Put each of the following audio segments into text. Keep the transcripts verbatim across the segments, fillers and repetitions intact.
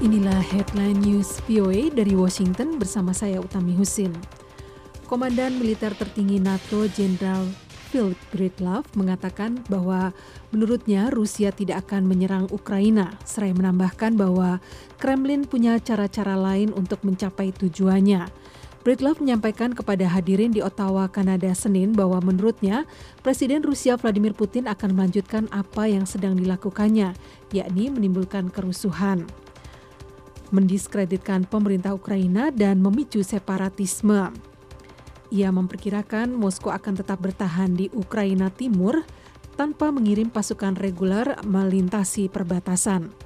Inilah headline news V O A dari Washington bersama saya Utami Husin. Komandan Militer Tertinggi NATO Jenderal Philip Breedlove mengatakan bahwa menurutnya Rusia tidak akan menyerang Ukraina, seraya menambahkan bahwa Kremlin punya cara-cara lain untuk mencapai tujuannya. Breedlove menyampaikan kepada hadirin di Ottawa, Kanada, Senin bahwa menurutnya Presiden Rusia Vladimir Putin akan melanjutkan apa yang sedang dilakukannya, yakni menimbulkan kerusuhan, mendiskreditkan pemerintah Ukraina dan memicu separatisme. Ia memperkirakan Moskow akan tetap bertahan di Ukraina Timur tanpa mengirim pasukan reguler melintasi perbatasan.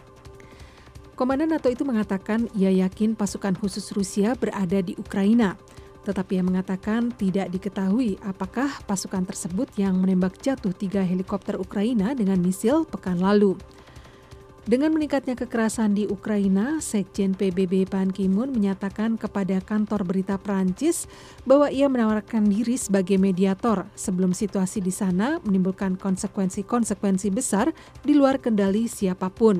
Komandan NATO itu mengatakan ia yakin pasukan khusus Rusia berada di Ukraina, tetapi ia mengatakan tidak diketahui apakah pasukan tersebut yang menembak jatuh tiga helikopter Ukraina dengan misil pekan lalu. Dengan meningkatnya kekerasan di Ukraina, Sekjen P B B Ban Ki-moon menyatakan kepada kantor berita Prancis bahwa ia menawarkan diri sebagai mediator sebelum situasi di sana menimbulkan konsekuensi-konsekuensi besar di luar kendali siapapun.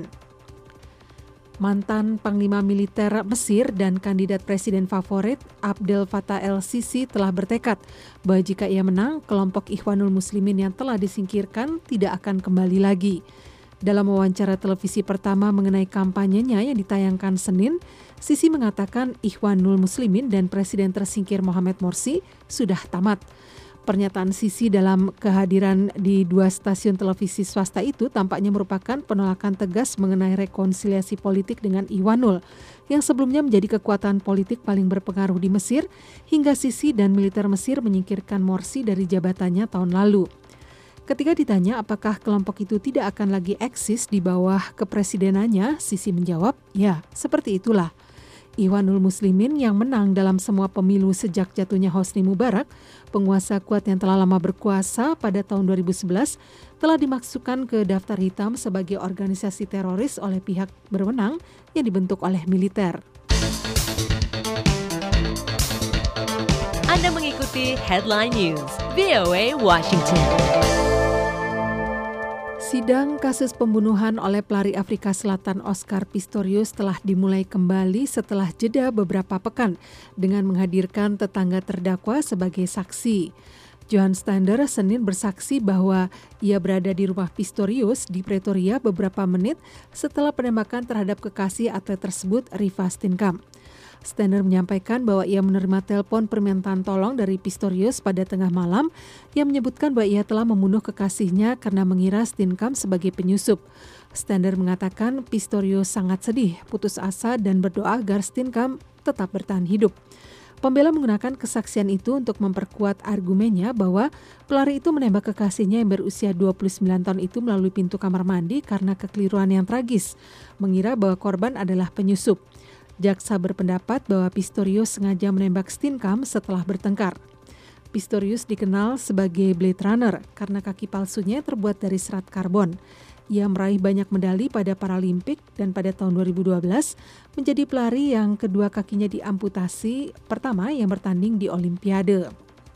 Mantan Panglima Militer Mesir dan kandidat presiden favorit Abdel Fattah el-Sisi telah bertekad bahwa jika ia menang, kelompok Ikhwanul Muslimin yang telah disingkirkan tidak akan kembali lagi. Dalam wawancara televisi pertama mengenai kampanyenya yang ditayangkan Senin, Sisi mengatakan Ikhwanul Muslimin dan Presiden tersingkir Mohamed Morsi sudah tamat. Pernyataan Sisi dalam kehadiran di dua stasiun televisi swasta itu tampaknya merupakan penolakan tegas mengenai rekonsiliasi politik dengan Ikhwanul, yang sebelumnya menjadi kekuatan politik paling berpengaruh di Mesir, hingga Sisi dan militer Mesir menyingkirkan Morsi dari jabatannya tahun lalu. Ketika ditanya apakah kelompok itu tidak akan lagi eksis di bawah kepresidenannya, Sisi menjawab, ya, seperti itulah. Ikhwanul Muslimin yang menang dalam semua pemilu sejak jatuhnya Hosni Mubarak, penguasa kuat yang telah lama berkuasa pada tahun dua ribu sebelas, telah dimasukkan ke daftar hitam sebagai organisasi teroris oleh pihak berwenang yang dibentuk oleh militer. Anda mengikuti Headline News V O A Washington. Sidang kasus pembunuhan oleh pelari Afrika Selatan Oscar Pistorius telah dimulai kembali setelah jeda beberapa pekan dengan menghadirkan tetangga terdakwa sebagai saksi. Johan Stander Senin bersaksi bahwa ia berada di rumah Pistorius di Pretoria beberapa menit setelah penembakan terhadap kekasih atlet tersebut, Reeva Steenkamp. Stander menyampaikan bahwa ia menerima telepon permintaan tolong dari Pistorius pada tengah malam yang menyebutkan bahwa ia telah membunuh kekasihnya karena mengira Steenkamp sebagai penyusup. Stander mengatakan Pistorius sangat sedih, putus asa dan berdoa agar Steenkamp tetap bertahan hidup. Pembela menggunakan kesaksian itu untuk memperkuat argumennya bahwa pelari itu menembak kekasihnya yang berusia dua puluh sembilan tahun itu melalui pintu kamar mandi karena kekeliruan yang tragis, mengira bahwa korban adalah penyusup. Jaksa berpendapat bahwa Pistorius sengaja menembak Steenkamp setelah bertengkar. Pistorius dikenal sebagai Blade Runner karena kaki palsunya terbuat dari serat karbon. Ia meraih banyak medali pada Paralimpik dan pada tahun dua ribu dua belas menjadi pelari yang kedua kakinya diamputasi pertama yang bertanding di Olimpiade.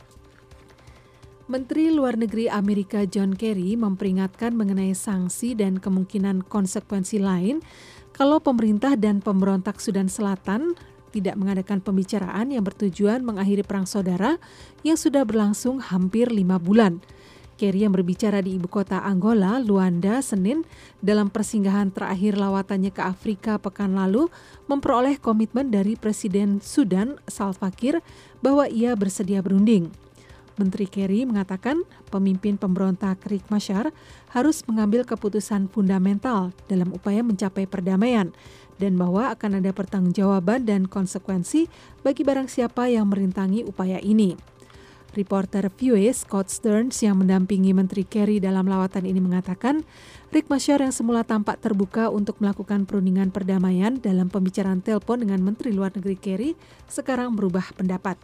Menteri Luar Negeri Amerika John Kerry memperingatkan mengenai sanksi dan kemungkinan konsekuensi lain kalau pemerintah dan pemberontak Sudan Selatan tidak mengadakan pembicaraan yang bertujuan mengakhiri perang saudara yang sudah berlangsung hampir lima bulan. Kerry yang berbicara di ibu kota Angola, Luanda, Senin, dalam persinggahan terakhir lawatannya ke Afrika pekan lalu, memperoleh komitmen dari Presiden Sudan, Salva Kiir, bahwa ia bersedia berunding. Menteri Kerry mengatakan pemimpin pemberontak Riek Machar harus mengambil keputusan fundamental dalam upaya mencapai perdamaian dan bahwa akan ada pertanggungjawaban dan konsekuensi bagi barang siapa yang merintangi upaya ini. Reporter V O A Scott Stearns yang mendampingi Menteri Kerry dalam lawatan ini mengatakan Riek Machar yang semula tampak terbuka untuk melakukan perundingan perdamaian dalam pembicaraan telepon dengan Menteri Luar Negeri Kerry sekarang berubah pendapat.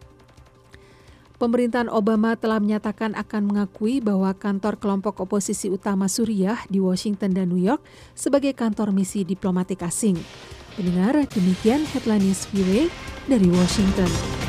Pemerintahan Obama telah menyatakan akan mengakui bahwa kantor kelompok oposisi utama Suriah di Washington dan New York sebagai kantor misi diplomatik asing. Pendengar, demikian Headline News V O A dari Washington.